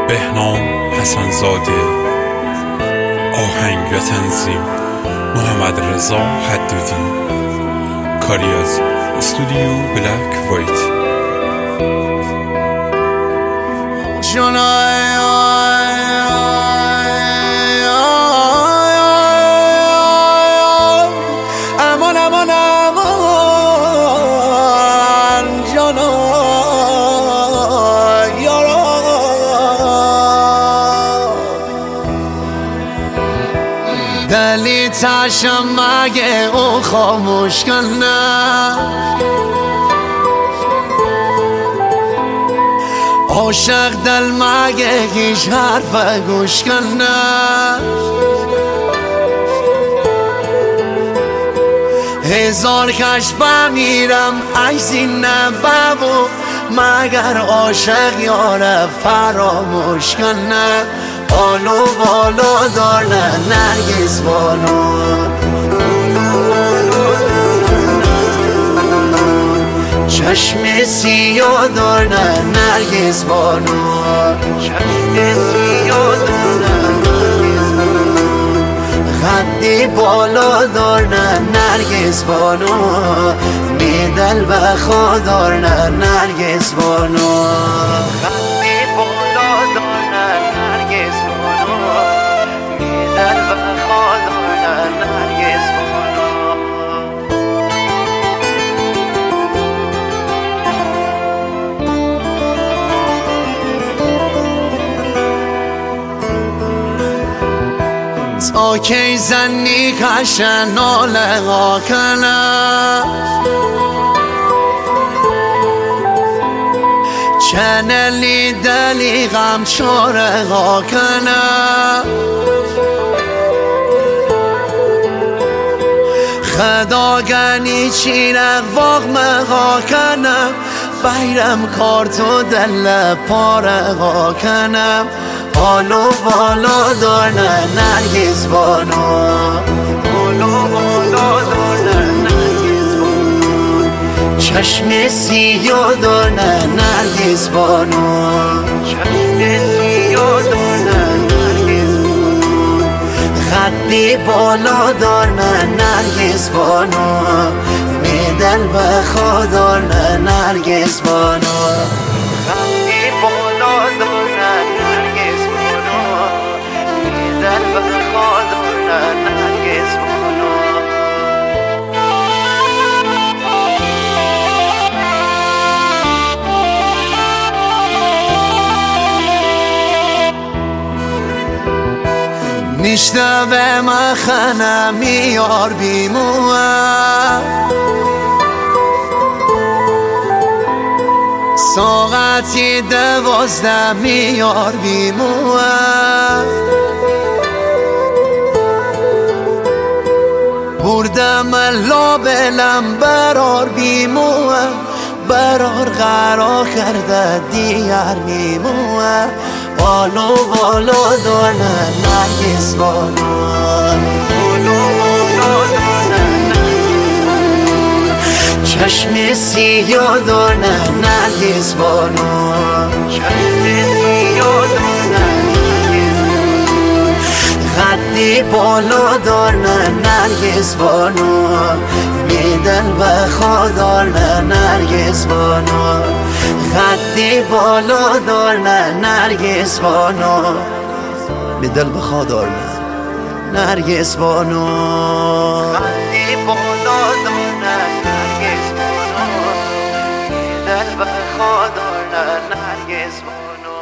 بهنام حسن‌زاده. آهنگ و تنظیم محمد رضا حدودی. کاری از استودیو بلک وایت. دلی تشم مگه او خاموش کنه، عاشق دل مگه هیچ حرف گوش کنه. هزار کش بمیرم عجزی نبه و مگر عاشق یاره فراموش کنه. آلو بالو دارن نرگس بانو، چشم سیاه دارن نرگس بانو، خدی بالا دارن نرگس بانو، میدل بخوا دارن نرگس بانو. تا کی زنی کشن ناله ها کنه، چنلی دلی غم چاره ها کنه. خدا گنی چیرق واقمه ها کنم، بیرم کارتو دل پاره ها کنم. آلو بالا دارن نرگس بانو، آلو بالا دارن نرگس بانو، چشم سیاه دارن نرگس بانو، چشم سیاه دارن نرگس بانو، خدی بالا دارن نرگس بانو، میدل بخوا دارن نرگس بانو. خدی بالا دارن نرگس بانو، میدل بخوا دارن نرگس بانو. میشنوه مخنم میار بیموه، ساعتی 12 میار بیموه. بردم لابلم برار بیموه، برار قرار کرده دیگر میموه. آلو بالا دارن نرگس بانو، آلو بالا دارن نرگس بانو، چشم سیاه دارن نرگس بانو، چشم سیاه دارن نرگس بانو، خدی بالا دارن نرگس بانو، میدل بخوا دارن نرگس بانو، خدی بالا دارن نرگس بانو، میدل بخوا دارن نرگس بانو، خدی بالا دارن نرگس بانو، میدل بخوا دارن نرگس بانو.